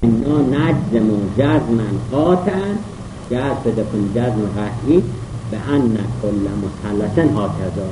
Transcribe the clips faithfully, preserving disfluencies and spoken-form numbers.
اینا نجزم و جزمن قاطعا جزم بده کن جزم قطعی به ان کل مثلث هکذا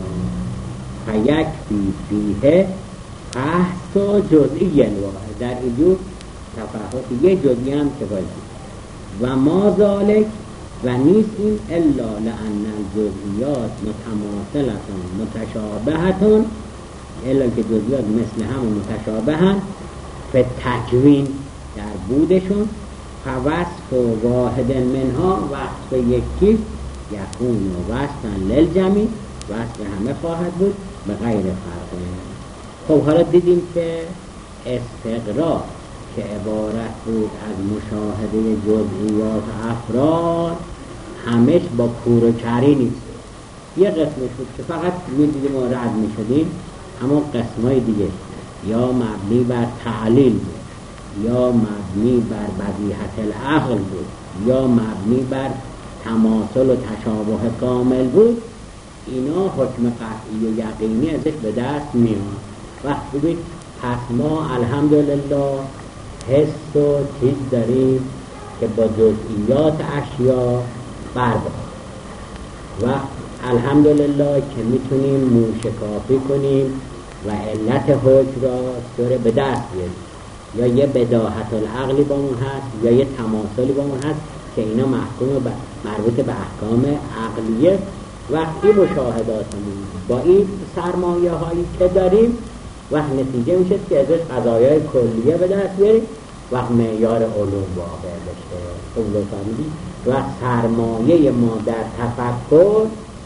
فیکفی فیه بحث و جزئی الواحد. در اینجور تفاوت یه جزئی هم که باید و ما ذالک و نیست این الا لان الجزئیات متماثلتون متشابهتون الا که جزئیات مثل هم متشابهن به تکوین در بودشون فوصف و واحد منها وصف یکی یکون و وصفن للجمی وصف همه خواهد بود به غیر فرقه. خب حالا دیدیم که استقرا که عبارت بود از مشاهده جزئیات افراد همش با کور و کری نیست. یه قسمش بود که فقط میدیدیم و رد میشدیم، اما قسمای دیگه یا مبنی بر تعلیل بود یا مبنی بر بدیهت العقل بود یا مبنی بر تماثل و تشابه کامل بود. اینا حکم قطعی و یقینی ازش به دست میاد. وقتی بید پس ما الحمدلله حس و چیز داریم که با جزئیات اشیا بربخ و الحمدلله که میتونیم موشکافی کنیم و علت حکم را دوره به دست بیاریم. یا یه بداهت العقلی با اون هست یا یه تماثلی با اون هست که اینا محکوم مربوط به احکام عقلیه. وقتی مشاهداتمون با این سرمایه هایی که داریم وقت نتیجه میشه که ازش قضایای کلیه به دست بیاریم وقت معیار علوم واقع بشه. و سرمایه ما در تفکر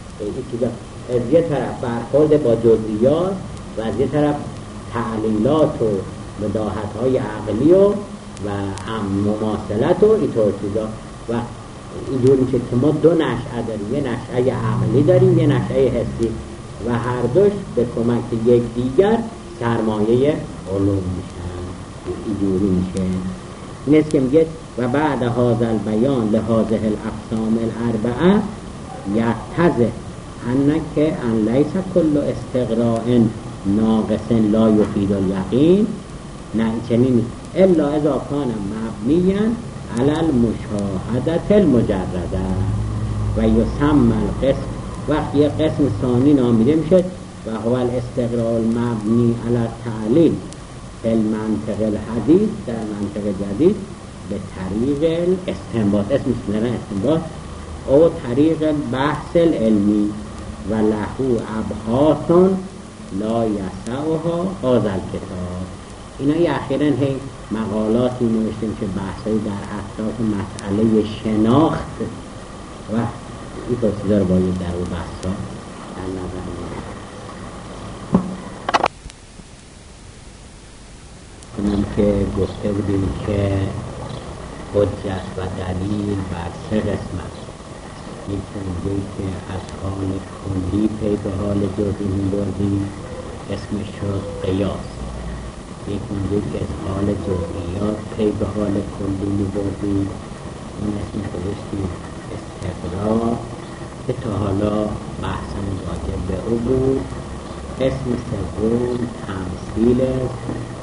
از یه طرف برخورد با جزئیات و از یه طرف تعلیلات و بداهت های عقلی و و مماثلت و اینطور چیزا. و اینجور میشه که ما دو نشأه داریم، یه نشأه عقلی داریم یه نشأه حسی و هر دوش به کمک یک دیگر سرمایه علوم میشن. اینجوری میشه. این است که میگه و بعد هذا البیان لهذه الاقسام الاربعه یتضح انک ان لیس کل استقراء ناقص لا یفید الیقین نه چنین الا اذا کان مبنیا علی المشاهده المجرده و یسمى القسم وقت یه قسم ثانی نامیده میشه و هو الاستقراء المبنی علی التعلیل المنطق الحدیث در منطق جدید به طریق الاستنباط اسمش میرن استنباط او طریق بحث العلمی و لهو ابحاث لا یسعها هذا الکتاب. اینا یه اخیراً هی مقالاتی نوشتیم که بحثایی در اطراف مسئله شناخت و این توصیده رو باید در اون بحثا در نظر کنم که گفته بودیم که حجت و دلیل بر سه قسمت. یک موضوعی که از حال کلی پی به حال جزئی می‌بردیم اسمش شد قیاس. یک موضوعی که از حال جزئیات پی به حال کلی می‌بردیم اون اسمش گذاشتیم استقراء که تا حالا بحثمون راجع به او بود. اسم سوم تمثیل است.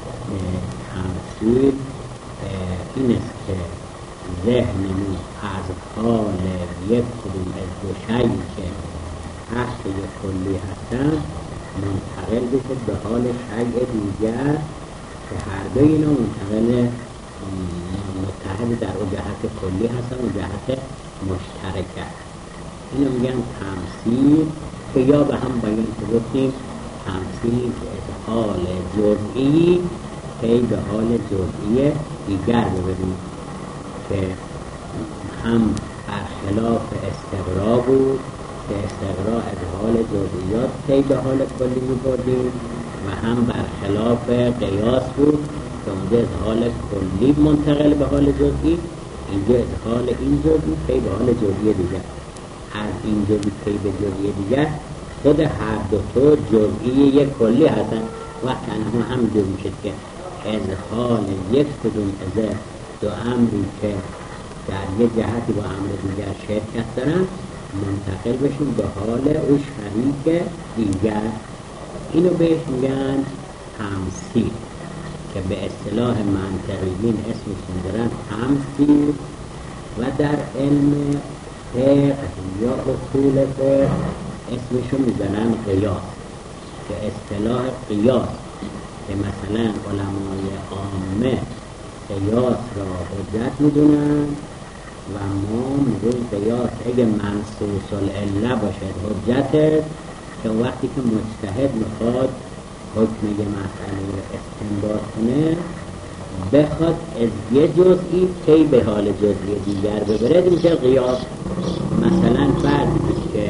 تمثیل این است که ذهنمون از حال یک کدوم از دو شیئی که تحت یک کلی هستن منتقل بشه به حال شیء دیگر که هر دو اینا منتقل متحد در اون جهت کلی هستن و جهت مشترکه. اینو میگن تمثیل که یا به هم باید که گفتیم تمثیل که از حال جزئی پی به حال جزئی دیگر ببینیم که هم برخلاف استقراء بود که استقراء از حال جزئیات پی به حال کلی می‌بردیم و هم برخلاف قیاس بود که اونجا از حال کلی منتقل به حال جزئی اینجا از حال این جزئی پی به حال جزئی دیگر. از این جزئی پی به جزئی دیگر خود هر دو تو جزئی یک کلی هستن. وقتی هم هم جزئی میشه که از حال یک کدوم از دو امری که در یک جهتی با امر دیگر شرکت دارن منتقل بشون به حال او شریک دیگر. اینو بهش میگن تمثیل که به اصطلاح منطقیین اسمش می‌ذارن تمثیل، و در علم فقه یا اصول فقه اسمشو می‌ذارن قیاس. که اصطلاح قیاس که مثلا علمای عامه قیاس را حجت می‌دونن و ما میگویم قیاس اگه منصوص العله باشد حجته، که وقتی که مجتهد میخواد حکم یه مسئله استنباط کنه بخواد از یه جزئی پی به حال جزئی دیگر ببره میشه قیاس. مثلا فردی که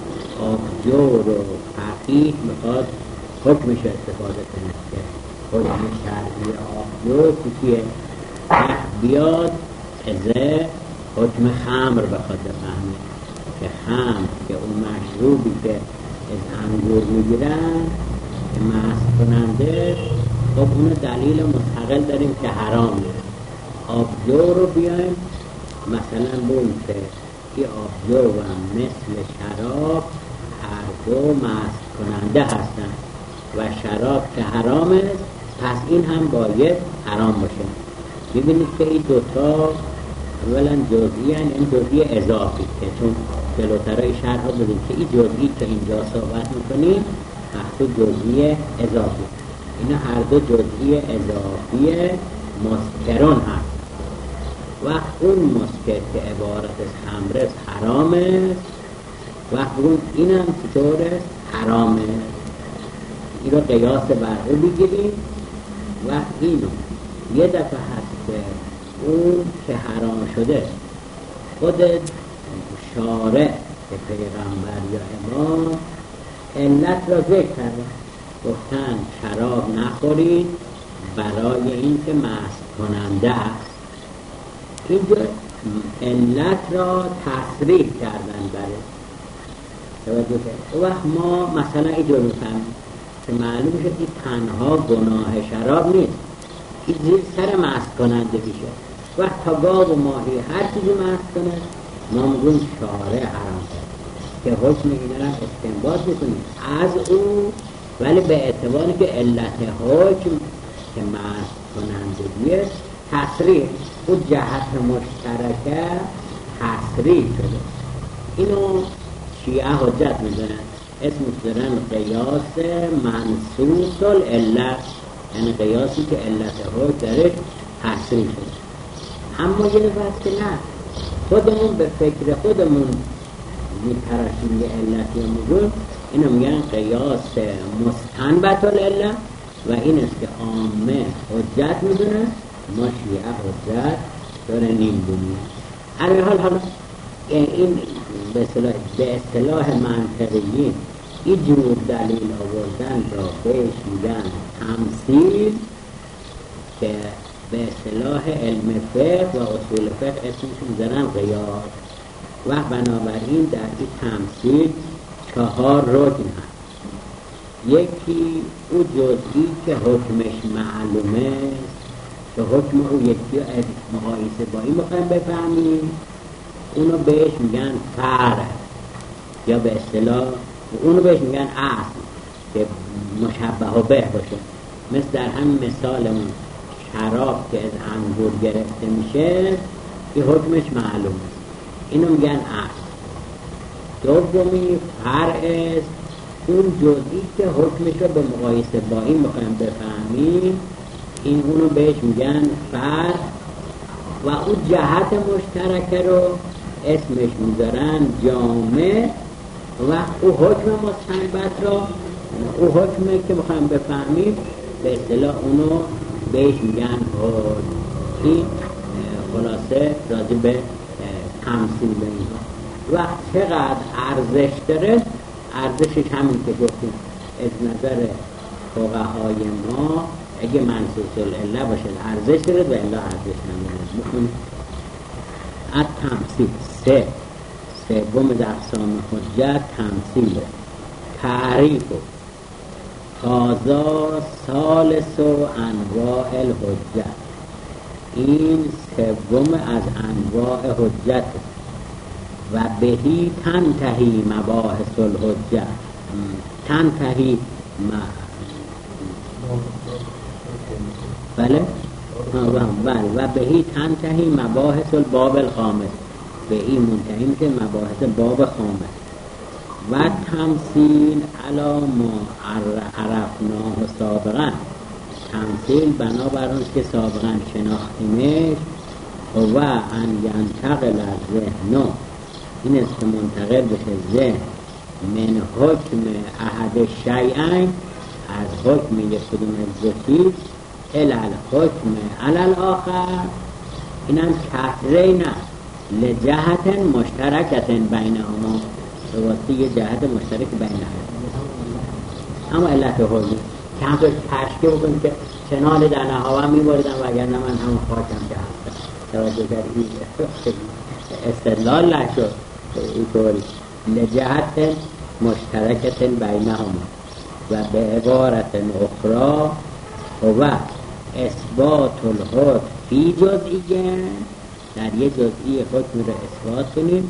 آبجو و فقیه میخواد حکمش استفاده کنه که حکم شرعی آبجو چیه، بیاد از حکم خمر بخواد بفهمه که خمر که اون مشروبی که از انگور میگیرن که مست کننده، خب اونو دلیل مستقل داریم که حرامه. آبجو رو بیایم مثلا بگیم که این آبجو و مثل شراب هر دو مست کننده هستن و شراب که حرامه پس این هم باید حرام باشه. ببینید که این دوتا اولا جزئی هن، این جزئی اضافی که چون جلوترهای شرح ها بودیم که این جزئی که اینجا صحبت میکنیم محسوب جزئی اضافی. اینا هر دو جزئی اضافی مسکرون هست. وقت اون مسکر که عبارت از خمر است حرام است، وقت اون این هم چطور است حرام است. این رو قیاس بر او بگیریم. وقت اینو یه دفعه هست که اون که حرام شده خود شارع که پیغمبر یا امام علت را ذکر کردن، گفتن شراب نخورید برای این که مست کننده است. اینجا علت را تصریح کردن برای توجه کرد. و وقت ما مثلا اینجا میفهمیم که معلوم شد این تنها گناه شراب نیست، این زیر سر مست کننده میشه. وقت تا گاو و ماهی هر چیزی مست کنه ما میگویم شارع حرام کرد که حکم اینا را استنباط میکنیم از او، ولی به اعتباری که علت حکم که مست کنندگیه تصریح او جهت مشترکه تصریح شده. اینو شیعه حجت میدونن، اسمش دارن قیاس منصوص العله، یعنی قیاسی که علت حکم درش تصریح شده. اما یه دفعه که نه خودمون به فکر خودمون میتراشیم یه علتی رو میگون، اینو میگن قیاس مستنبط العله و این است که عامه حجت میدونه، ما شیعه حجت داره نمیدونیم. هر حال حالا این به اصطلاح به اصطلاح منطقیین این جور دلیل آوردن را بهش میگن تمثیل، که به اصطلاح علم فقه و اصول فقه اسمشون دارن قیاس. و بنابراین در این تمثیل چهار رکن هست. یکی او جزئی که حکمش معلومه است، که حکم او یکی از مقایسه با این میخوایم بفهمیم، اونو بهش میگن فرع یا به اصطلاح اونو بهش میگن اصل که مشبه و به باشه. مثل در همین مثال اون شراب که از انگور گرفته میشه این حکمش معلوم است، اینو میگن اصل. دومی فرع است، اون جزئی که حکمش رو به مقایسه با این میخوایم بفهمیم، این اونو بهش میگن فرع و اون جهت مشترکه رو اسمش میذارن جامع. و او حکم مستنبط رو، او حکمه که میخوایم بفهمیم به اصطلاح اونو بهش میگن حکم. این خلاصه راجع به تمثیل به اینها. و چقدر ارزش داره، ارزشش همین که گفتیم از نظر فقهای ما اگه منصوص العله باشه ارزش داره و الا ارزش نداره. میخونیم از تمثیل سه سوم از اقسام حجت تمثیل، تعریف و تازا ثالث و انواع الحجت. این سوم از انواع حجت و بهی تنتهی مباحث الحجت. تنتهی بله بله و بهی تنتهی مباحث الباب الخامس، بهی منتهی میشه مباحث باب خامس. و تمثیل علا ما عرفناه سابقا، تمثیل بنابر اون که سابقا شناختیمش. و ان ینتقل الذهن، این است که منتقل بشه ذهن من حکم احد شیئین، از حکم یک کدوم از دو چیز، الی الحکم علی الاخر، اینم کسره نه، لجهت مشترکت بینهما، به واسطه یه جهت مشترک بینهما. اما علت حکمی که همطور تشکیل بکنیم که چنان در نهاوم می‌بردم و اگر نه من همون خاکم که هستم. توجه کردید استدلال نشد اینطوری، لجهت مشترکت بینهما. و به عبارت اخرى و اثبات الحکم فی جزئیه، در یه جزئی حکم رو اثبات کنیم،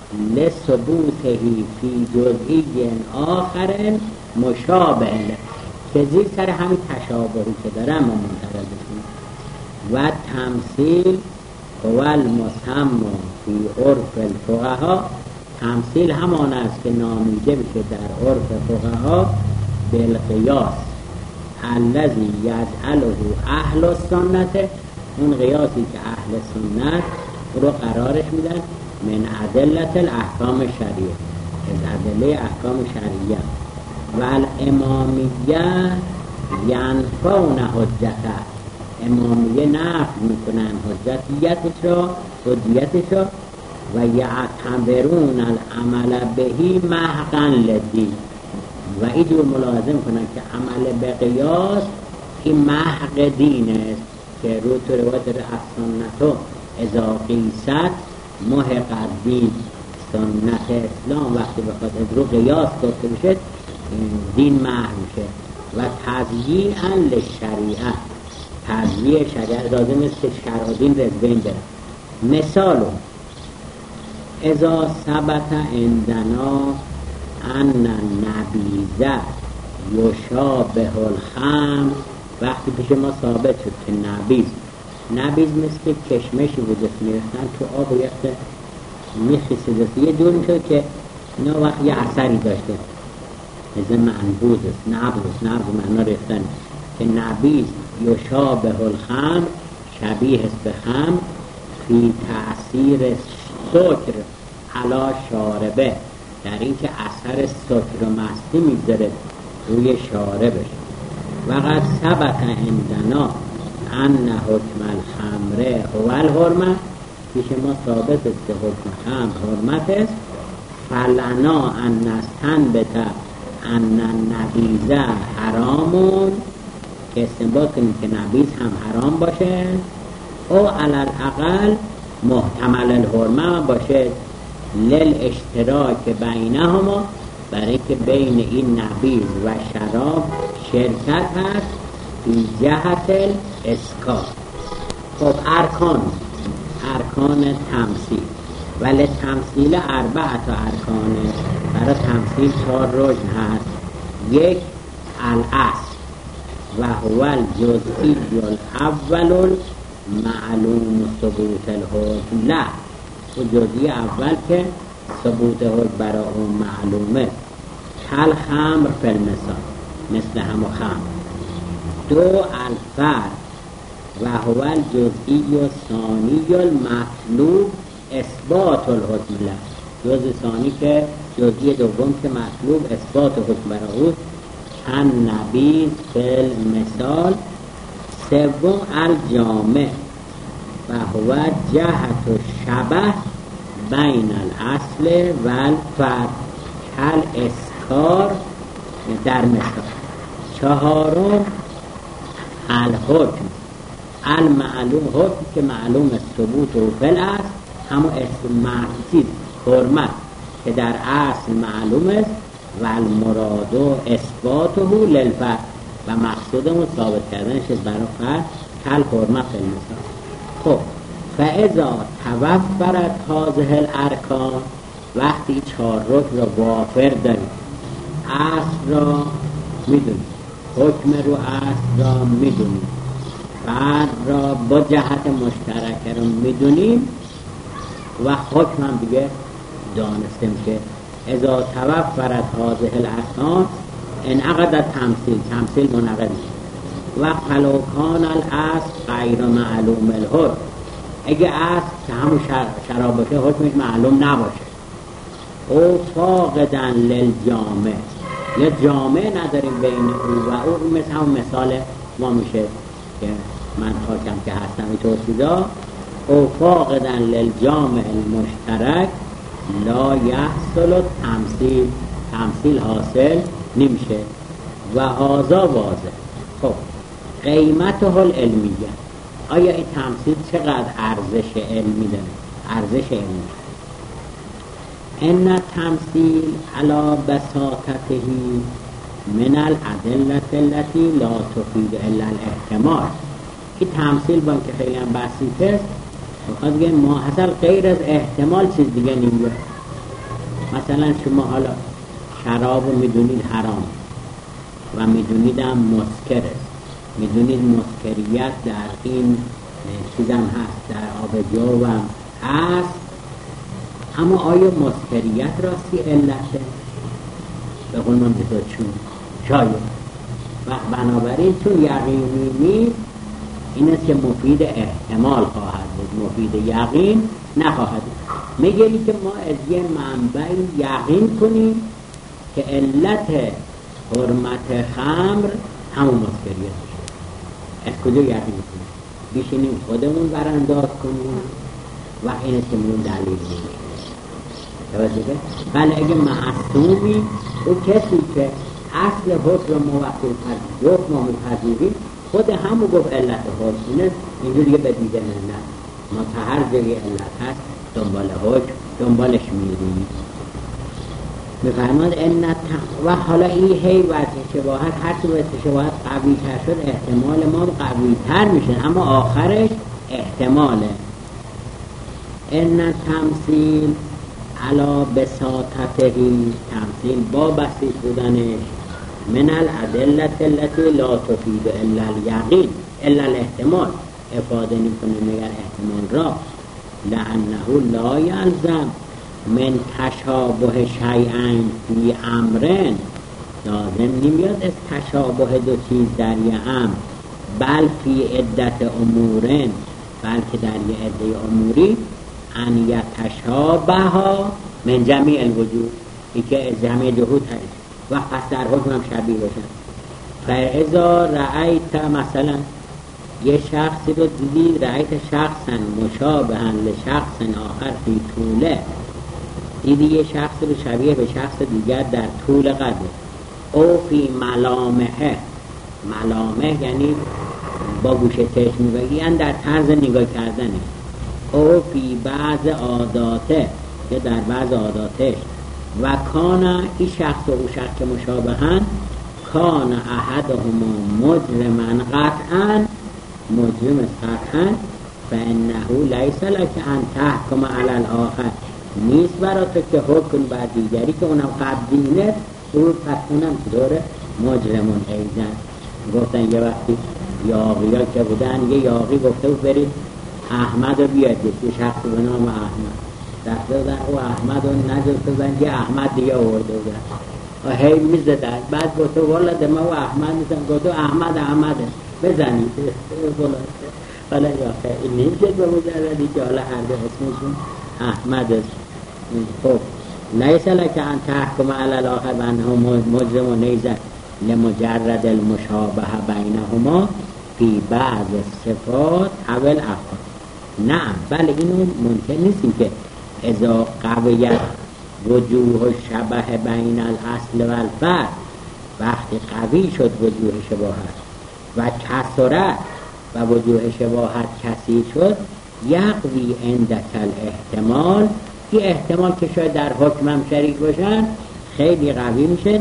لثبوتهی فی جزئی آخر مشابه، که زیر سر همین تشابهی که دارم ما منتقل بشیم. و تمثیل هو المسمى فی عرف الفقها، تمثیل همان است که نامیده بشه در عرف فقها بالقیاس الذی یجعله اهل السنت، اون قیاسی که اهل سنت رو قرارش میدن من ادلت الاحکام شرعیه، از ادله احکام شرعیه. و الامامیه ینفون حجته، امامیه نفی میکنن حجتیتش را، حجیتش را. و یعتبرون العمل بهی محقا للدین، و اینجور ملاحظه کنن که عمل به قیاس این محق دین است، که رو تو روایت از سنتو اذا قیست محق الدین، سنت اسلام وقتی بخواد از رو قیاس گفته بشه دین محق میشه. و تضییعا للشریعه، تضییع شریعه لازم است که شرع دین رو از بین بره. مثال اذا ثبت عندنا ان النبیذ یشابه الخمر، وقتی پیش ما ثابت شد که نبیذ، نبیذ مثل کشمشی بود میرفتن تو آب و یخت میخیسید، یه جور میشد که اینا وقت یه اثری داشته، مثل منبوذ است، نبوز، نبوز معنا ریختن، که نبیذ یشابه الخمر، شبیه است به خمر، فی تأثیر سکر علی شاربه، در این که اثر سکر و مستی میگذاره روی شاربش. و قد ثبت عندنا ان حکم الخمر هو الحرمه، پیش ما ثابت است که حکم خمر حرمت است. فلنا ان نستنبت ان النبیذ حرامون، که استنباط کنیم که نبیذ هم حرام باشه، او علی الاقل محتمل الحرمه باشه، للاشتراک بینهما، برای که بین این نبیذ و شراب شرکت هست، این جهت الاسکار. خب ارکان ارکان تمثیل، ولی تمثیل اربعت ارکان، برای تمثیل چهار رکن هست. یک الاصل و هو الجزئی الاول معلوم ثبوت الحکم، لا و جزئی اول که ثبوت حکم برای اون معلومه، کل خمر فی المثال، مثل همو خمر. دو الفرد و هو الجزئی ثانی المطلوب اثبات الحکم له، جزء ثانی که جزئی دوم که مطلوب اثبات حکم برای اون، کن نبیذ فی المثال. سوم الجامع و هو جهت الشبه بین الاصل و الفرد، کل اسکار در مثال. چهارم الحکم المعلوم، حکم که معلوم ثبوت و فعل است، همون اسم معصید حرمت که در اصل معلوم است، و المراد اثباته للفرد، و مقصودمون ثابت کردنش برای فرد، کل حرمت المثال. خب فاذا توفرت هذه الارکان، وقتی چهار رکن را وافر داریم، اصل را میدونیم، حکم رو اصل را میدونیم، فرد را با جهت مشترک رو میدونیم و حکم هم دیگه دانستیم که اذا توفرت هذه الارکان انعقد تمثیل، تمثیل منعقد و فلو کان الاصل غیر معلوم الحکم، اگه اصل که همون شرابته حکمش معلوم نباشه، او فاقدن للجامع، یا جامع نداریم بین او و او، مثل همون مثال ما میشه که من خاکم که هستم این توصیدا، او فاقدن للجامع المشترک لا یحصل تمثیل، تمثیل حاصل نمیشه و هذا واضح. خب قیمته العلمیه، آیا این تمثیل چقدر ارزش علمی داره؟ ارزش علمی ان تمثیل علی بساطته من الادله التي لا تفید الا الاحتمال. این تمثیل با اینکه خیلی هم بسیطه است، میخواد بگه ما اصلا غیر از احتمال چیز دیگه نمیگه. مثلا شما حالا شراب رو میدونید حرام و میدونید هم مسکر است، میدونید مسکریت در این چیز هم هست، در آب جو هم هست، اما آیا مسکریت راستی علته؟ به قول من بذار چون شاید و بنابراین چون یقینی نیست، این است که مفید احتمال خواهد بود، مفید یقین نخواهد بود. میگه که ما از یه منبع یقین کنیم که علت حرمت خمر همون مسکریت بشه. از کجا یقین کنیم؟ بشینیم خودمون برانداز کنیم و این است که مون دلیل میگه. بله اگه معصومی او کسی که اصل حکم موقع حکم رو میپذیریم، خود همون گفت علت حکم اینجوری به دیده نه، ما تا هر جایی علت هست دنبال حکم دنبالش میریم. میفرماد ان و حالا این هی وجه شباهت، هرچی وجه شباهت قوی تر شد احتمال ما قوی تر میشه، اما آخرش احتماله. ان تمثیل علا بساطته، تمثیل با بسیط بودنش، من الادله التي لا تفید الا الیقین، الا الاحتمال، افاده نمیکنه مگر احتمال را، لانه لا یلزم من تشابه شیئین فی امرن، لازم نمیاد از تشابه دو چیز در یه امر، بل فی عدت امورن، بلکه در یه عده اموری، ان یتشابه من جمیع الوجوه، ای که از جمعی جهود هست و پس در حکم هم شبیه باشن. فاذا رأیت مثلا یه شخصی رو دیدی، رأیت شخصا مشابها لشخص آخر فی طوله، دیدی یه شخص رو شبیه به شخص دیگر در طول قد، او فی ملامحه، ملامح یعنی با گوشه چشم میگی، یعنی در طرز نگاه کردنه، او فی بعض عاداته، که در بعض عاداتش، و کانا این شخص و او شخص که مشابهن، کانا احدهما مجرمن قطعا، مجرم قطعا، فانه لیس لک ان تحکم علی الاخر، نیست برای تو که حکم بر دیگری که اونم قبضینه، او پس اونم داره مجرمون ایزن. گفتن یه وقتی یاغی ها که بودن، یه یاغی گفته بود برید احمد رو بیاد، یه شخص به نام احمد رفته بودن، او احمد رو نجسته بودن، یه احمد دیگه آورده بودن و هی میزدن، بعد گفته والا دمه و احمد نیستن، گفته احمد احمده بزنید حالا یا خیلی نمیشه به مجردی که حالا هر دو اسمشون احمد است. خب لیس لک ان تحکم علی الاخر بانه مجرم و نیزه لمجرد المشابه بینهما فی بعض صفات اول افعال. نه بله اینو ممکن نیستیم که اذا قویت وجوه شبه بین الاصل و الفرد، وقتی قوی شد وجوه شباهت و کثرت و وجوه شباهت کثیر شد، یقوی عندک الاحتمال، این احتمال که شاید در حکم هم شریک باشن خیلی قوی میشه،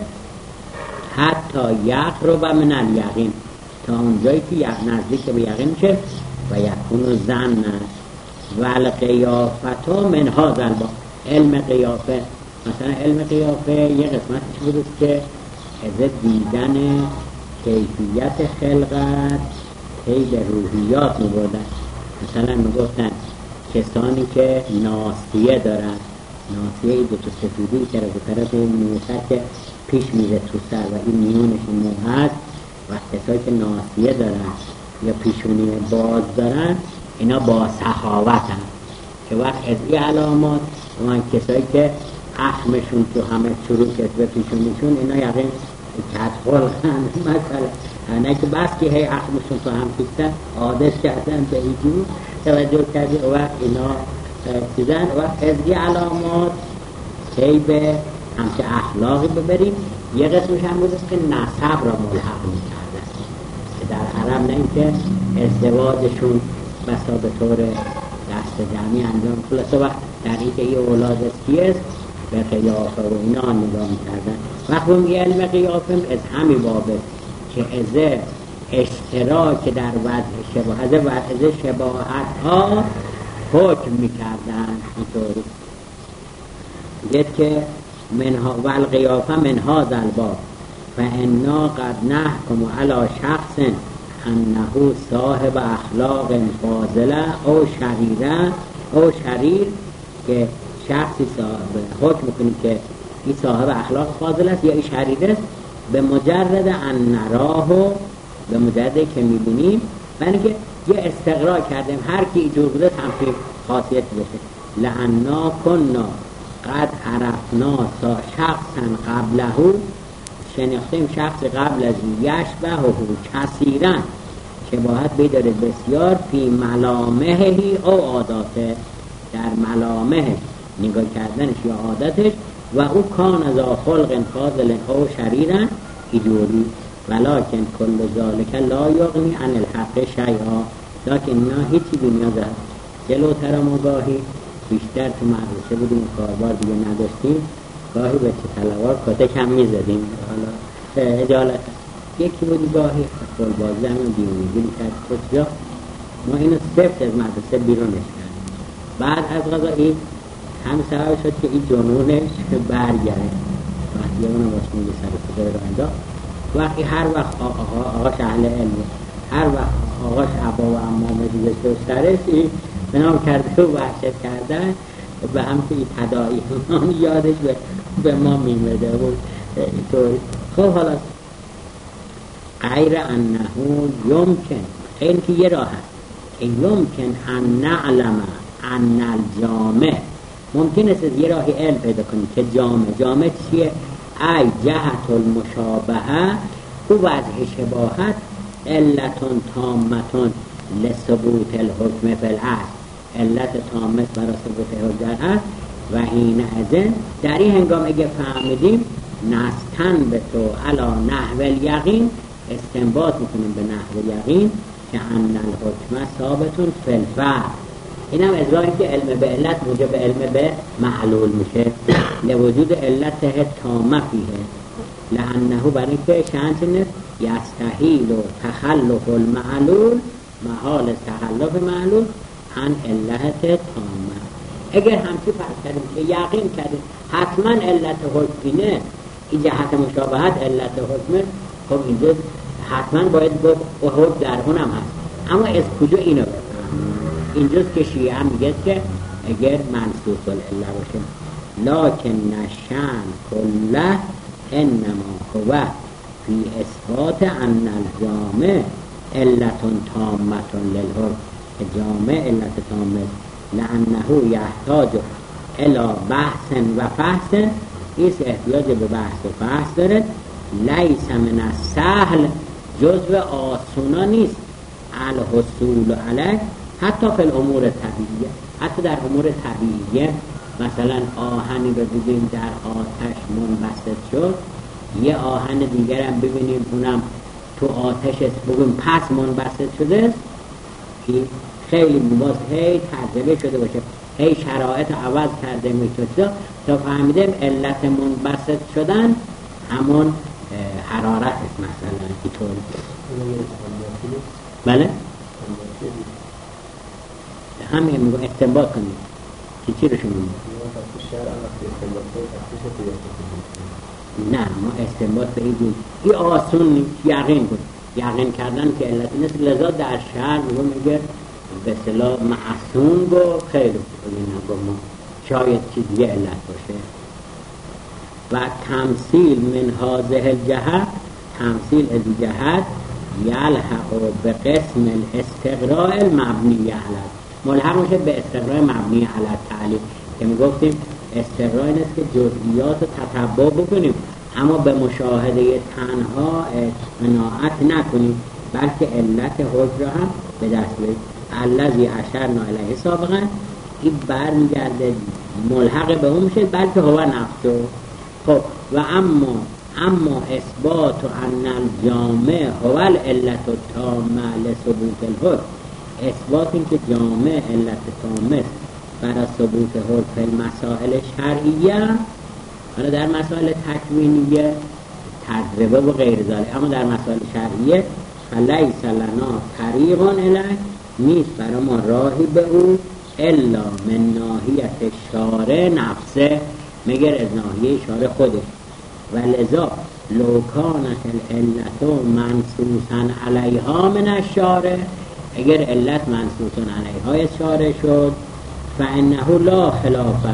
حتی یقرب من الیقین، تا اونجایی که نزدیک به یقین میشه، و یکون ظن و القیافت من هذا الباب. علم قیافه، مثلا علم قیافه یه قسمتش بود که از دیدن کیفیت خلقت هی به روحیات می‌بردن. مثلا میگفتن کسانی که ناسیه دارن، ناسیه دو تا سفیدی که به طرف این موسک که پیش میره تو سر و این میونش مو هست و کسایی که ناسیه دارن یا پیشونی باز دارن اینا با سخاوتن. که وقت از این علامات اون کسایی که اخمشون تو همه چروکت به پیشونیشون اینا یقین کتخلقن مثلا نه که بس که هی اخمشون تو هم پیستن عادت کردن به ایجور توجه کردی و اینا چیزن و از این علامات هی به همچه اخلاقی ببریم. یه قسمش هم بود که نسب را ملحق میکردن که در عرب نه اینکه ازدواجشون بسا به طور دست جمعی انجام خلاصه وقت در اینکه یه اولاد از کیست به قیافه و اینا نگاه میکردن. وقت اون علم قیافه از همین بابه که از اشتراک در وضع شباهت از وضع شباهت ها حکم میکردن. اینطوری گفت که منها و القیافه منها ذلباب و انا قد نحکم علی شخص انه صاحب اخلاق فاضله او شریره او شریر که شخصی صاحب حکم میکنی که این صاحب اخلاق فاضل است یا این شریر است به مجرد ان نراه به مجرد که میبینیم یعنی که یه استقرار کردیم هر کی اینجور بوده همچین خاصیت بشه. لعنا کنا قد عرفنا شخصا قبله شناختیم شخص قبل از یشبه و کثیرا شباهت بیداره بسیار فی ملامحی او عاداته در ملامحش نگاه کردنش یا عادتش و او کان از خلق فاضل او شریرا ایجوری ولکن کل ذالک لا یغنی عن الحق شیئا لیکن نه هیچی دنیا داره. جلوتر ما گاهی بیشتر تو مدرسه بودیم کاربار دیگه نداشتیم گاهی به چه طلبار کته کم میزدیم حالا اجالت یکی بودی گاهی خل بازی همون دیونیگیری کرد کجا ما اینو سفت از مدرسه بیرونش کردیم. بعد از غذا این هم سبب شد که این جنونش برگره وقتی اونو باش میگه سر خدا رو انداخت. وقتی هر وقت آقا آقاش اهل علمه هر وقت آقاش عبا و امامه دیگه تو سرش به نام کرده و وحشت کردن به هم که این تدائی یادش به, به ما میمده بود اینطوری. خب حالا غیر انه یمکن این که یه راه هست که یمکن ان نعلم ان الجامع ممکن است یه راهی علم پیدا کنیم که جامع جامع چیه؟ ای جهت المشابهه او وضع شباهت علتون تامتون لثبوت الحکم فی الاصل علت تامت برای ثبوت حجت هست و این ازن در این هنگام اگه فهمیدیم نستن به تو علا نحو الیقین استنباط میکنیم به نحو یقین که ان الحکم ثابتون فی الفرع. این هم از راهی که علم به علت موجب علم به معلول میشه لوجود علت تامه فیه لانه برای که شانچنه یستحیل و تخلف المعلول محال تخلف معلول عن علت تامه. اگر همچی فرض کردیم که یقین کردیم حتما علت حکمینه این جهت مشابهت علت حکمه خب اینجا حتما باید گفت حکم در اونم هست اما از کجا اینو بفهم؟ اینجاست که شیعه هم میگه که اگر منصوص العله باشه لکن نشان کله انما هو فی اثبات ان الجامع علتون تامتون للحکم جامع علت تامه لانه یحتاج الى بحث و فحص ایس احتیاج به بحث و فحص داره لیس من السهل جزو آسونا نیست الحصول علیه حتی فی الامور طبیعیه حتی در امور طبیعیه مثلا آهنی رو ببینیم در آتش منبسط شد یه آهن دیگر هم ببینیم اونم تو آتش است بگیم پس منبسط شده است که خیلی باز هی تجربه شده باشه هی شرایط عوض کرده میتونه تا فهمیدیم علت منبسط شدن همون حرارت است مثلا اینطور. بله همین میگم استنباط کنیم که چی رو شما نه ما استنباط به این این آسون نیست یقین کنیم یقین کردن که علتی نیست. لذا در شهر میگه به اصطلاح معصوم گو خیلی خوب ما شاید چیزی علت باشه. و تمثیل من هذه الجهت، تمثیل از جهت یلحق به قسم الاستقراء المبنی علی، ملحق میشه به استقراء مبنی علی التعلیل که میگفتیم استقراء این است که جزئیات رو تتبع بکنیم اما به مشاهده تنها قناعت نکنیم بلکه علت حکم را هم به دست بیاریم. الذی اشرنا الیه سابقا، این برمیگرده ملحق به اون میشه بلکه هو نفسه. خب و اما اما اثبات ان الجامع هو العلت التامه لثبوت الحکم، اثبات این که جامع علت تامه برای ثبوت حکم فی المسائل شرعیه، حالا در مسائل تکوینیه تجربه و غیر ذلك، اما در مسائل شرعیه فلیس لنا طریق الیه، نیست برای ما راهی به او الا من ناحیت شارع نفسه، مگر از ناحیه شارع خودش. و لذا لو کانت العلت منصوصا علیها من الشارع، اگر علت منصوصا علیها از شارع شد فانه لا خلاف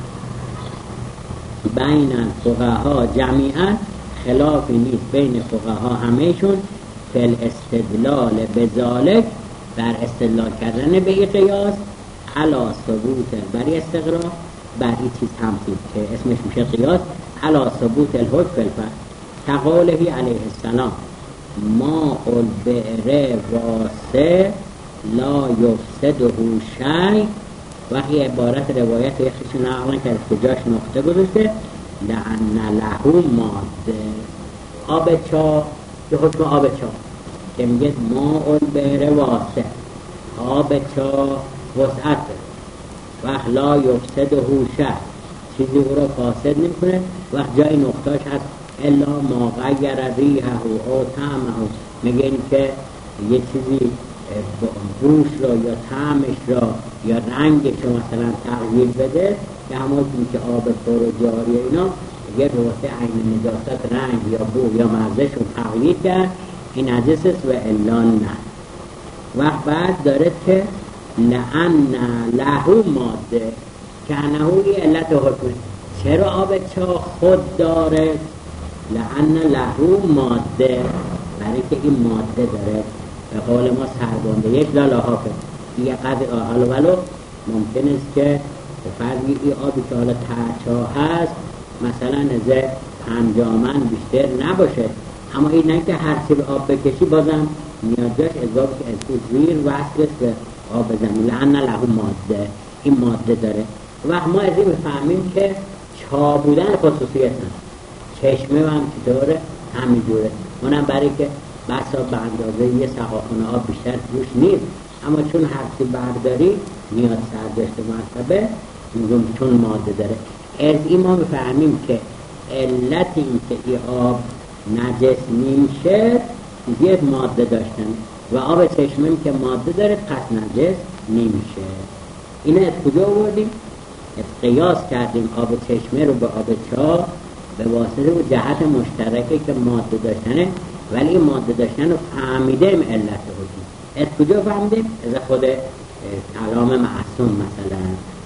بین الفقهاء جمیعا، خلافی نیست بین فقها همهشون فی الاستدلال بذالک، در استدلال کردن به این قیاس علا ثبوت بری استقرا بر این چیز تمثیل که اسمش میشه قیاس علا ثبوت الحکم فی الفرع کقوله علیه السلام ما البئر واسع لا یفسده شیء. وقتی عبارت روایت یخشون نقلن که از کجاش نقطه گذاشته لأن له ماده، آب چا که حکم آب چا که میگه ما البئر واسع، آب چا وسعت وقت لا یفسده شیء، چیزی او را فاسد نمیکنه، وقت جای نقطهش هست الا ما غیر ریحه او طعمه، میگه این که یه چیزی بوش را یا طعمش را یا رنگش رو مثلا تغییر بده که همون که آب پر و جاری اینا اگر به واسه عین نجاست رنگ یا بو یا مزهش رو تغییر کرد این نجس است و الا نه. وقت بعد داره که لأن له ماده که انهوی علت حکمه، چرا آب چا خود داره؟ لأن له ماده، برای که این ماده داره، به قول ما سربانده یک لالاها که یه قدر حالا ولو ممکن است که فرضی این آبی که حالا ترچا هست مثلا از پنجامن بیشتر نباشه، اما این نه که هر چی به آب بکشی بازم نیاز داشت اضافه که از تو زیر وصل است به آب زمین. لأن له ماده، این ماده داره. و ما از این بفهمیم که چا بودن خصوصیت هست، چشمه هم چطوره همین جوره، اونم برای که بسا به اندازه یه سقاخونه آب بیشتر توش نیست، اما چون هرچی برداری نیاز سرداشت مرتبه میگم چون ماده داره. از این ما بفهمیم که علت این که این آب نجس نمیشه یه ماده داشتن و آب چشمه که ماده داره پس نجس نمیشه. اینه از کجا آوردیم؟ از قیاس کردیم آب چشمه رو به آب چا به واسطه و جهت مشترکه که ماده داشتنه، ولی این ماده داشتن رو فهمیدیم علت حکم. از کجا فهمیدیم؟ از خود کلام معصوم مثلا.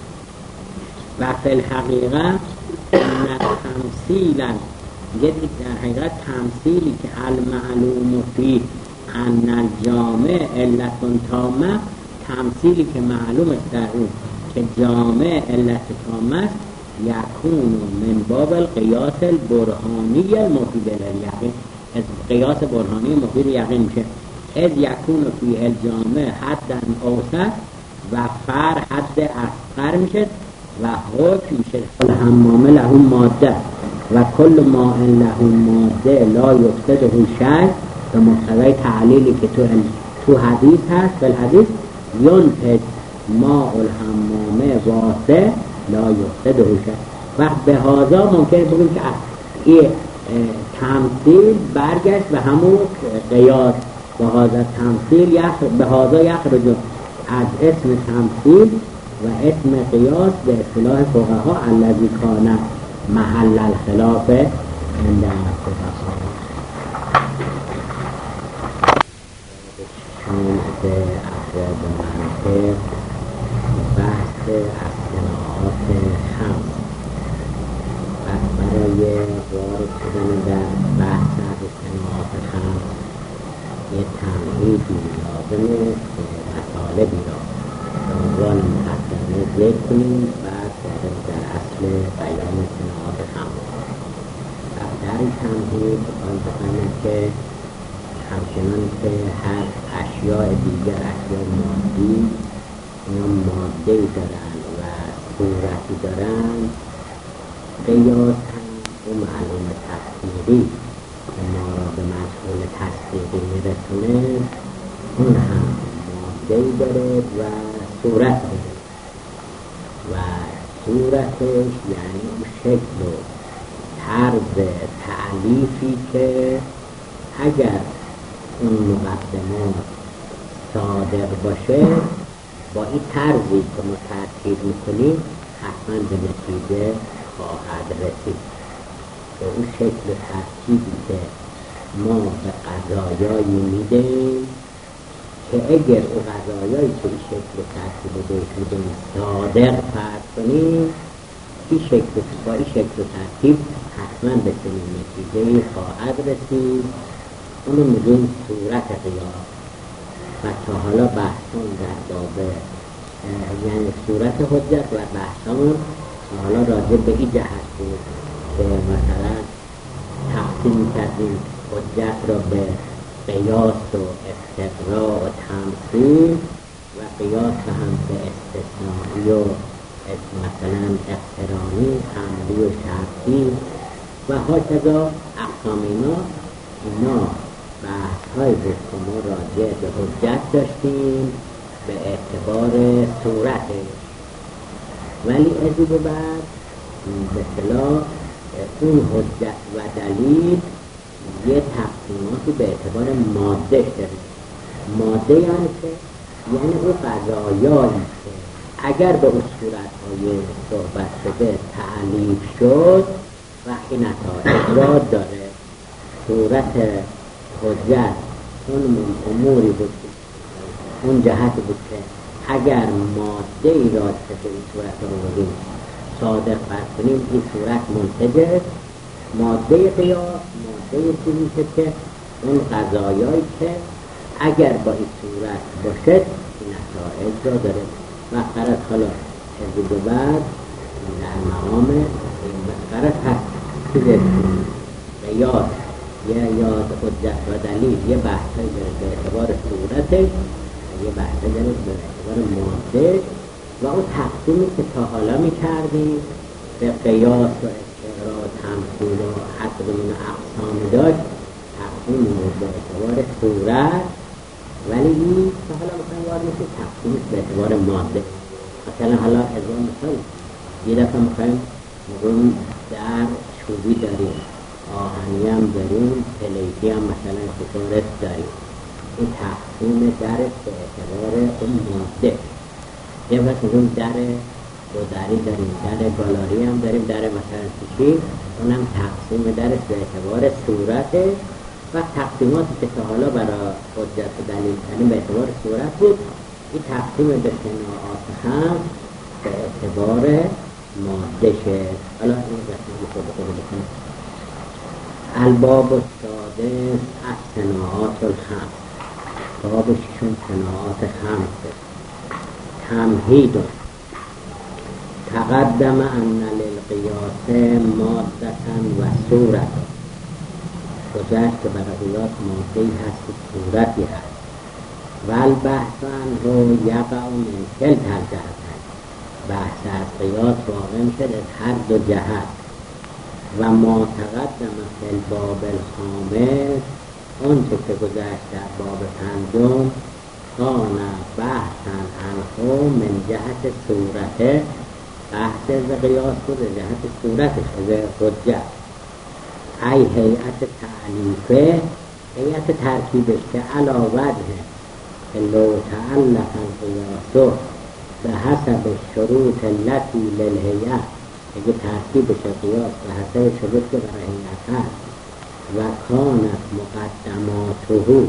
و فی الحقیقه ان تمثیلا، در حقیقت تمثیلی که المعلوم فی ان الجامع علت تامه، تمثیلی که معلوم است در اون که جامع علت تامه است، یکون من باب القیاس البرهانی المفید للیقین، از قیاس برهانی مفید یقین میشه. از یکون فی الجامع حدا اوسط و فر حد اصغر میشه و حکم میشه کل حمام له ماده و کل ماء له ماده لا یفسده شیء، به مقتضای تعلیلی که تو تو حدیث هست. به حدیث ینتج ماء الحمام واسع لا یفسده شیء. و به هذا ممکن بگیم که این تمثیل برگشت به همون قیاس، به هذا تمثیل یخ به هذا یخرج از اسم تمثیل و اسم قیاس به اصطلاح فقها الذی کان محل الخلاف عند الفقها. بحث افراد منطق، بحث از صناعات خمس. پس برای وارد شدن در بحث از صناعات خمس یه تمهیدی لازمه که مطالبی را به عنوان مقدمه ذکر کنیم، بعد وارد در اصل بیان صناعات خمس. پس در این تمهید باید بفهمیم که همچنان که هر اشیاء دیگر، اشیاء مادی، اینا ماده‌ای دارن و صورتی دارن، قیاس هم اون معلوم تصدیقی که ما را به مشغول تصدیقی میرسونه، اون هم ماده‌ای داره و صورت داره و صورتش یعنی اون شکل و طرز تعلیفی که اگر اون مقدمات صادق باشه، با این طرزی که ما ترتیب میکنیم حتما به نتیجه خواهد رسید. به اون شکل ترتیبی که ما به قضایایی میدیم که اگر اون قضایایی که این شکل ترتیب رو بهش میدیم صادق فرض کنیم، این شکل با این شکل ترتیب حتما به چنین نتیجه خواهد رسید. اونو میگیم صورت قیاس. و تا حالا بحثان در باب یعنی صورت حجت و بحثان تا حالا راجع به این جهت بود که مثلا تقسیم کردیم حجت را به قیاس و استقراء و تمثیل و قیاس هم به استثنایی و مثلا اقترانی، حملی و شرطی و هاکذا اقسام. اینا اینا بحث های بود که ما راجع به حجت داشتیم به اعتبار صورتش، ولی از این به بعد به اصطلاح اون حجت و دلیل یه تقسیماتی به اعتبار ماده داریم. ماده یعنی که یعنی اون قضایایی که اگر به اون صورتهای صحبت شده تعلیف شد وقتی نتایج را داره. صورت حجت اون اموری بود، اون جهت بود که اگر ماده ای را که به این صورت رو بودیم صادق فرض کنیم، این صورت منتجه. ماده قیاس ماده چیزی که اون قضایایی که اگر با این صورت باشد این نتایج را داره. و قرار حالا از به بعد در مقام این مسئله هست که قیاس یا یاد حجت و دلیل یه بحثی داره به اعتبار صورتش، یه بحثی داره به اعتبار ماده و اون تقسیمی که تا حالا می کردیم به قیاس و استقراء و تمثیل و حتی این اقسام داشت، تقسیم رو به اعتبار صورت، ولی این تا حالا مثلا وارد میشه تقسیمش به اعتبار ماده. مثلا حالا از اون مثال یه دفعه میخوایم میگویم در چوبی داریم، آهنی هم داریم، پلیتی هم مثلا خطورت داریم. این تقسیم درش به اعتبار اون ماده. یه وقت میگویم در دو دری داریم، در گالاری هم داریم، در مثلا چی، اونم تقسیم درش به اعتبار صورته. و تقسیماتی که تا حالا برای حجت و دلیل کنیم به اعتبار صورت بود، این تقسیم به صناعات هم به اعتبار ماده شد. حالا این قسمتی خود خود بکنیم. الباب السادس از صناعات الخمس. باب ششم صناعات خمس. تمهید تقدم ان للقیاس مادة و صورت. گذشت که برای قیاس ماده‌ای هست و صورتی هست. و البحث عنه یقع من کلتا الجهتین. بحث از قیاس واقع میشد از هر دو جهت. و ما تقدم فی الباب الخامس، آنچه که گذشت در باب پنجم، کان بحثا عنه من جهت صورته. بحث از قیاس بود از جهت صورتش از حجت. ای هیئت تعلیفه، هیئت ترکیبش که علا وجه که لو تعلق القیاس به حسب شروط التي للهیئت، اگه ترکیبش قیاس به حسب شروط که برای هیئت هست و کانت مقدماته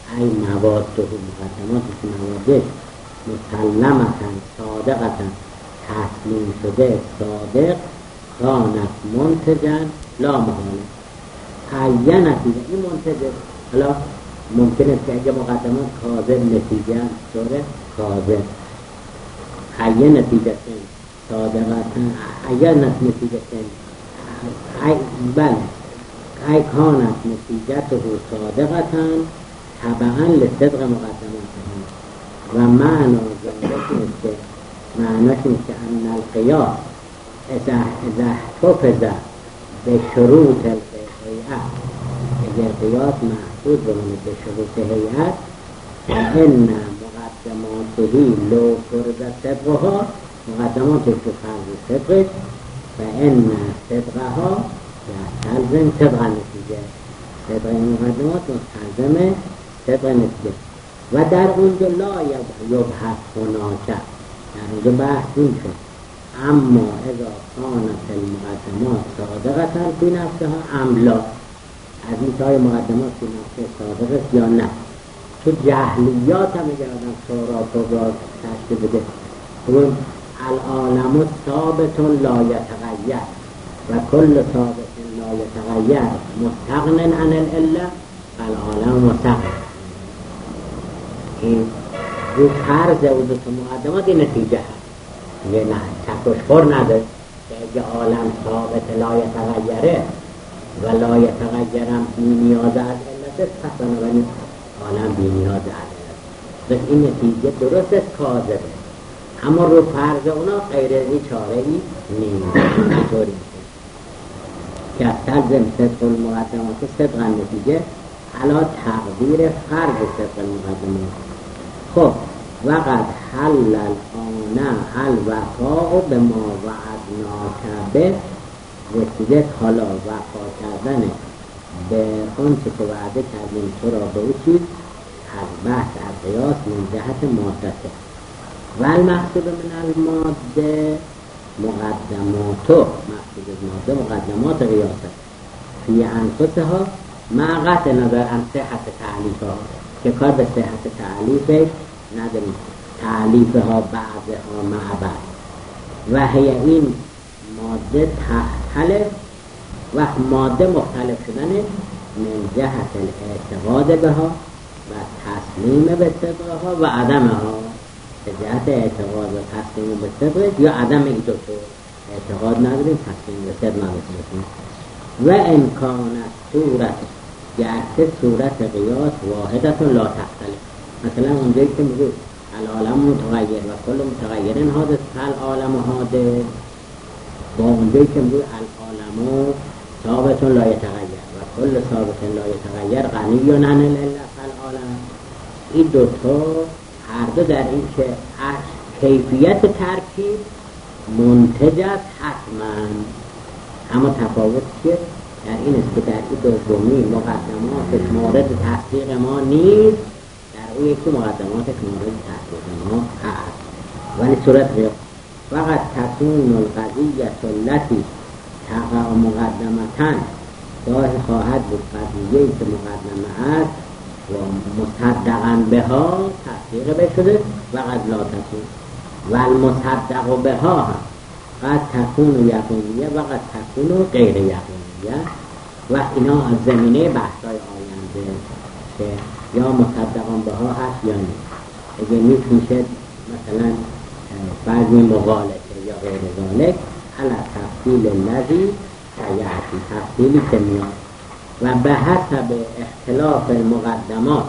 ای مواده مقدمات که موادش مسلمتن صادقتن تسلیم شده صادق کانت منتجن لا محاله حیه نتیجه این منتجه. حالا ممکنه که اگه مقدمات کاذب نتیجه داره کاذب حیه نتیجه صادقتن حیه نتیجه ای بله ای کانت نتیجته صادقتن طبعا لصدق مقدماتهم و معنی ذالک نیست معنیش نیست که ان القیاس اذا اذا حفظ به شروط الهیئت اگر قیاس محفوظ بمونه به شروط هیئت و ان مقدماته لو فرض صدقها مقدماتش رو فرض صدقش و ان صدقها تلزم صدق نتیجه صدق این مقدمات مستلزم صدق نتیجه و در اونجا لا یبحث هناک در اونجا بحث این شد اما اذا کانت المقدمات صادقتا فی نفسها ام لا از این تای مقدمات فی نفسه صادق است یا نه. تو جهلیات هم اگر آدم سورات و را تشکیل بده اون العالم ثابت لا یتغیر و کل ثابت لا یتغیر مستغن عن العله العالم مستغن. این رو فرض او دو تا مقدمات این نتیجه هست یه نه تکشخور نداره که اگه عالم ثابت لا یتغیره و لا یتغیرم بی نیاز از علت پس بنابراین عالم بی نیاز از علت بس این نتیجه درست است کاذبه اما رو فرض اونا غیر این چاره ای نیست اینطوری که تلزم صدق المقدمات صدق نتیجه علا تقدیر فرض صدق المقدمات. خب وقد حل الآن الوفاء به ما وعدناک به رسیده حالا وفا کردن به اون چه که وعده کردیم تو را به او چیز از بحث از قیاس من جهت مادته و المقصود من الماده مقدماتو مقصود از ماده مقدمات قیاسه فی انفسها مع قطع نظر عن صحت تعلیفها که کار به صحت تعلیفش نداریم تعلیفها بعضها مع بعض و هی این ماده تختلف و ماده مختلف شدن من جهت الاعتقاد بها و تسلیم به صدقها و عدمها به جهت اعتقاد و تسلیم به صدق یا عدم این دو تو اعتقاد نداریم تسلیم به صدق نداریم و امکانت صورت گرچه صورت قیاس واحدت لا تختلف. مثلا اونجایی که میگه العالم متغیر و کل متغیرین حادث فالعالم حادث با اونجایی که میگه العالم ثابت لا یتغیر و کل ثابت لا یتغیر غنی عن العله فالعالم این دوتا هر دو در این که کیفیت ترکیب منتج است حتما اما تفاوت چیه؟ در این است که در این دومی مقدماتش مورد تصدیق ما نیست در اون یکی مقدماتش مورد تصدیق ما هست ولی صورت غیر فقط تکون القضیه التي تقع مقدمتن گاهی خواهد بود قضیه‌ای که مقدمه است و مصدقاً بها تصدیق بشده و قد لا تکون و المصدق بها هم قد تکون یقینیه و قد تکون غیر یقینیه و اینا از زمینه بحثای آینده که یا مصدقان بها هست یا نیست اگه نیست میشه مثلا بعضی مغالطه یا غیر ذالک علی تفصیل الذی سیأتی تفصیلی که میاد و به حسب اختلاف المقدمات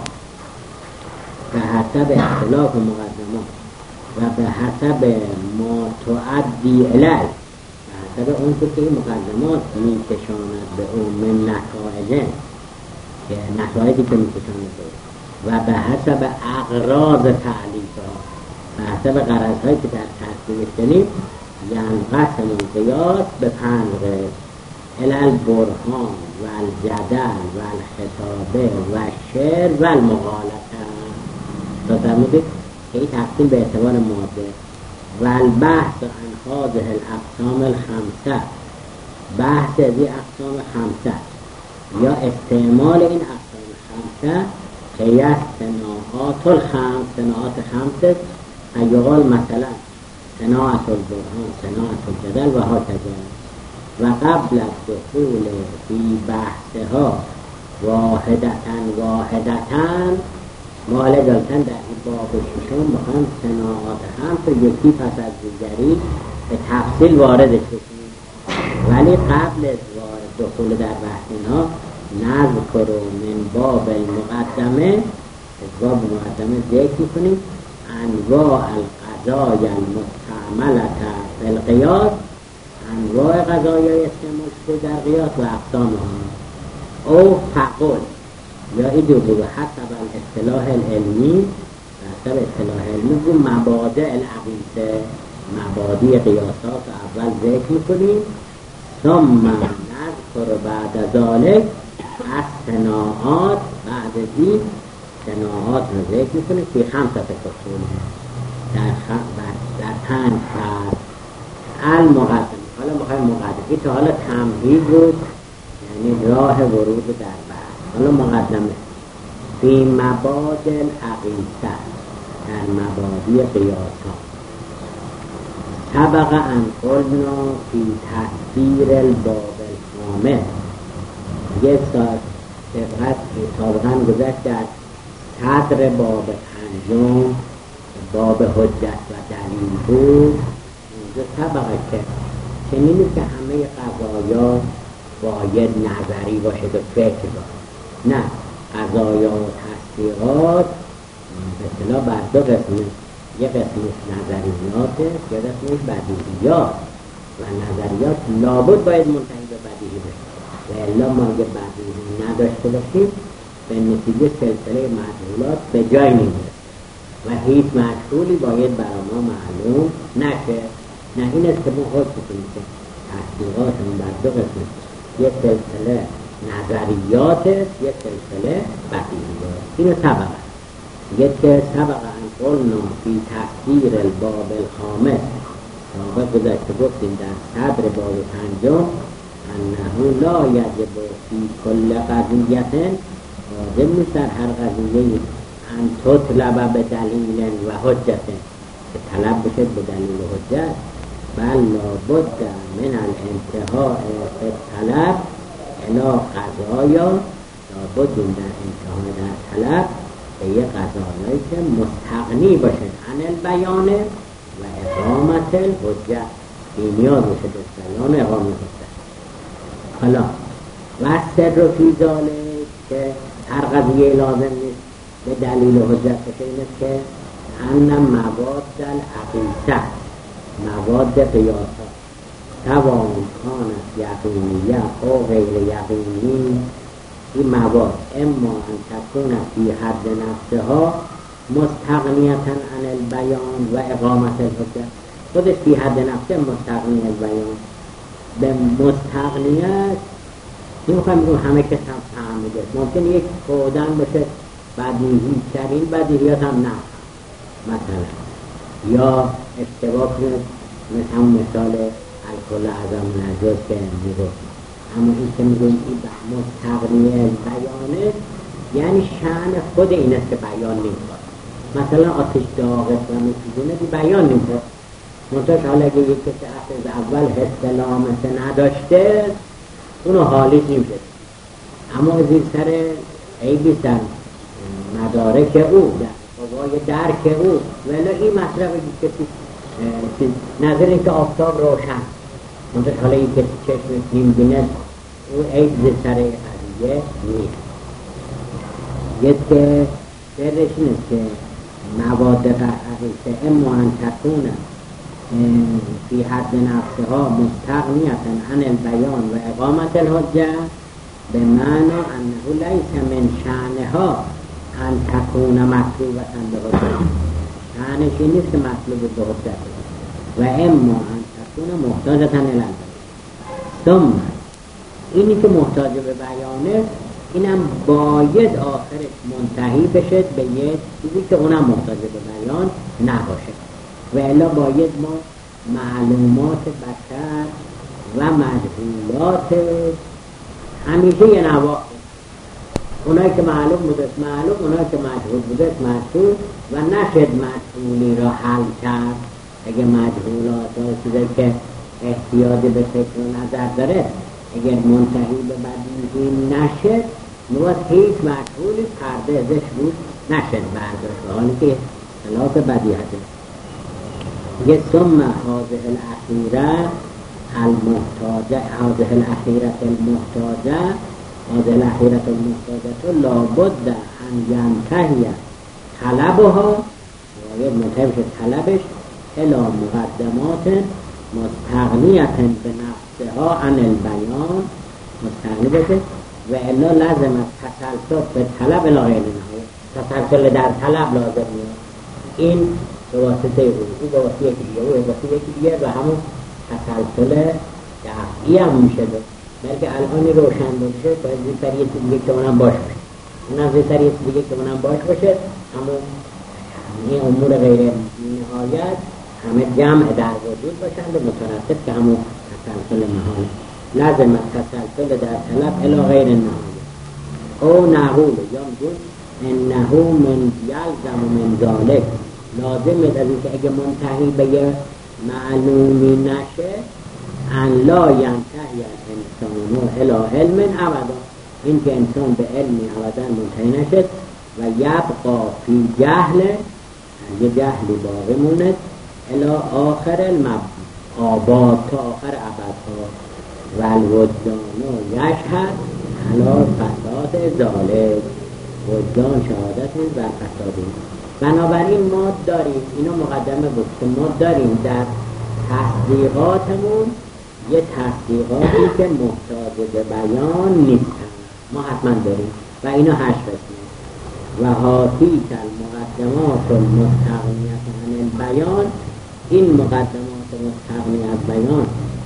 به حسب اختلاف مقدمات و به حسب ما تعدی الی به حسب اون که این مقدمات میکشاند به اون من نتایجه که نتایجی که میکشاند به اون و به حسب اغراض تعلیفها به حسب غرضهایی که در ترکیبش داریم یعنی قسم القیاس به پنج قسم الالبرهان و الجدل و الخطابه و الشعر و المغالطه تا فرمودید که این تقسیم به اعتبار ماده و البحث عن هذه الاقسام الخمسه بحث از این اقسام خمسه یا استعمال این اقسام خمسه هي صناعات الخمس صناعات خمسة يقال مثلا صناعة البرهان صناعة الجدل و هكذا. و قبل الدخول في بحثها واحدتاً واحدتاً مال جلتن در این باب ششم بخواهم صناعات خمس و یکی پس از دیگری به تفصیل واردش بکنیم، ولی قبل از وارد دخول در بحث اینها نذکر من باب المقدمه از باب مقدمه ذکر کنیم انواع القضای المستعملة فی القیاس، انواع قضایای استعمال شده در قیاس و اقسامها. او فقل یا ایدو بگو حسب الاصطلاح العلمی، حسب اصطلاح علمی بگو مبادئ العقیده، مبادی قیاسات اول ذکر میکنیم، ثم نذکر بعد ذالک از صناعات، بعد از این صناعات رو ذکر میکنیم که خمسه فصول در خ... در پنج فصل. المقدمه، حالا میخوایم مقدمه تا حالا تمهید بود، یعنی راه ورود در بحث. حالا مقدمه فی مبادئ العقیده، در مبادی قیاسات. سبق ان قلنا فی تفسیر الباب الکامل، یک سال سبقت سابقا گذشت در صدر باب پنجم باب حجت و دلیل بود. اونجا سبقه که چنینی که همه قضایا باید نظری باشد و فکر باشد، نه، قضایا و تصدیقات به اصطلاح بر دو قسمه، یه قسمش نظریاته، یه قسمش بدیهیات و نظریات لابد باید منتهی به بدیهی بشه و الا ما اگه بدیهی نداشته باشیم به نتیجه سلسله مجهولات به جای نمیرسه و هیچ مجهولی باید برای ما معلوم نشه. نه، این است که ما خود بکنیم که تصدیقاتمون بر دو قسمه، یک سلسله نظریات است، یک سلسله بدیهیات. اینو سبقه یک که سبقه ان قلنا فی تفسیر الباب الخامس، سابق گذشته گفتیم در صدر باب پنجم انه لا یجب فی کل قضیه، واجب نیست در هر قضیه ان تطلب به دلیل و حجت، که طلب بشه به دلیل و حجت، بل لابد من الانتهاء فی الطلب الی قضایا، لابد در انتهای در طلب به یه قضایایی که مستغنی باشه عن البیان و اقامت الحجت، این نیاز باشه به بیان اقامت حجت. حالا و سر فی ذالک، که هر قضیه لازم نیست به دلیل و حجت بشه، این است که ان مواد العقیده، مواد قیاسات، سواء کانت یقینیه او غیر یقینی، این مواد اما ان تکون فی حد نفسها مستغنیتا عن البیان و اقامت الحجت، خودش فی حد نفسه مستغنی البیان، به مستغنیت نمیخوایم بگم همه کس هم فهمیده، ممکن یک کودن باشه بدیهی ترین بدیهیات هم نه، مثلا یا اشتباه کنه مثل همون مثال الکل اعظم نجاز که میگفت، اما این که میگویم این مستغنی بیانه یعنی شأن خود این است که بیان نمی‌کنه. مثلا آتش داغ و میگونه دی بیان نمی‌کنه، منتها حالا اگه یک کسی از اول حس لامسه نداشته اونو حالیش نمیشه، اما زیر سر عیبی سر مدارک او، در قوای درک او، ولی این مطلب کسی نظر این که آفتاب روشن، منتها حالا این کسی چشم نمی‌بینه، او عیب زیر سر قضیه نیست. یک که سرش نیست که مواد قطعه اما ان تکون فی حد نفسها مستغنیتا عن البیان و اقامت الحجه، به معنی انه لیس من شأنها ان تکون مطلوبتا به حجه، شأنش این نیست که مطلوب به حجه و اما ان تکون محتاجتا الالبیان. ثم اینی که محتاج به بیانه اینم باید آخرش منتهی بشه به یه چیزی که اونم محتاج به بیان نباشه، و الا باید ما معلومات بشر و مجهولات همیشه یه نواقع اونایی که معلوم بودست معلوم، اونایی که مجهول بودست مجهول و نشد مجهولی را حل کرد. اگه مجهولات و چیزایی که احتیاج به فکر و نظر داره اگر منتهی به بدیهی نشد نوست هیچ مجهولی پرده ازش بود نشد برداشت، حالی که خلاف بدیهته. یه ثم هذه الاخیره المحتاجه هذه الاخیره المحتاجه هذه الاخیره المحتاجه لابد ان ینتهی طلبها، باید منتهی بشه طلبش الى مقدمات مستغنیه به نفسها عن البیان، مستغنی بشه و الا لازم تسلسل به طلب الی غیر نهایه، تسلسل در طلب لازم میاد. این به واسطه او او به واسطه یکی دیگه او به واسطه یکی دیگه و همون تسلسل دفعی هم میشه دو بلکه الان روشن بشه باید زیستر یه چیز دیگه که اونم باش باشه، اونم زیستر یه چیز دیگه که اونم باش باشه. همون این امور غیر نهایت همه جمع در وجود باشند و مترتب که همون تسلسل نهایه لازم تسلسل در طلب الی غیر نهایه. او نقول یا میگون انه من یلزم من ذالک، لازم از این که اگه منتهی به یه معلومی نشه ان لا ینتهی الانسان الی علم ابدا، این که انسان به علمی ابدا منتهی نشد و یبقا فی جهل، یه جهلی باقی موند الی آخر الآباد، تا آخر ابدها و الوجدان یشهد علی فساد ذالک، وجدان شهادت بر فساد. بنابراین ما داریم، اینو مقدمه بود که ما داریم در تصدیقاتمون یه تصدیقاتی که محتاج به بیان نیستن، ما حتما داریم و اینو هشت قسمه. و هاتی کل مقدمات المستغنیت عن البیان، این مقدمات مستغنی از بیان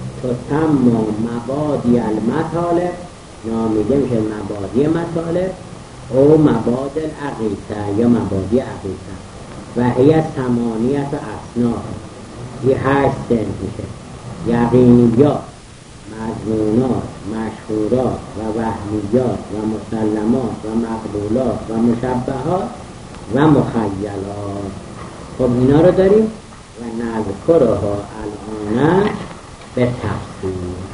تسمى مبادی المطالب، نامیده میشه مبادی مطالب او مبادی العقیده یا مبادی عقیده و هی ثمانیت اصناف، این هشت سنف میشه: یقینیات، مجنونات، مشهورات و وهمیات و مسلمات و مقبولات و مشبهات و مخیلات. خب اینا رو داریم و نذکرها الان به تفصیل.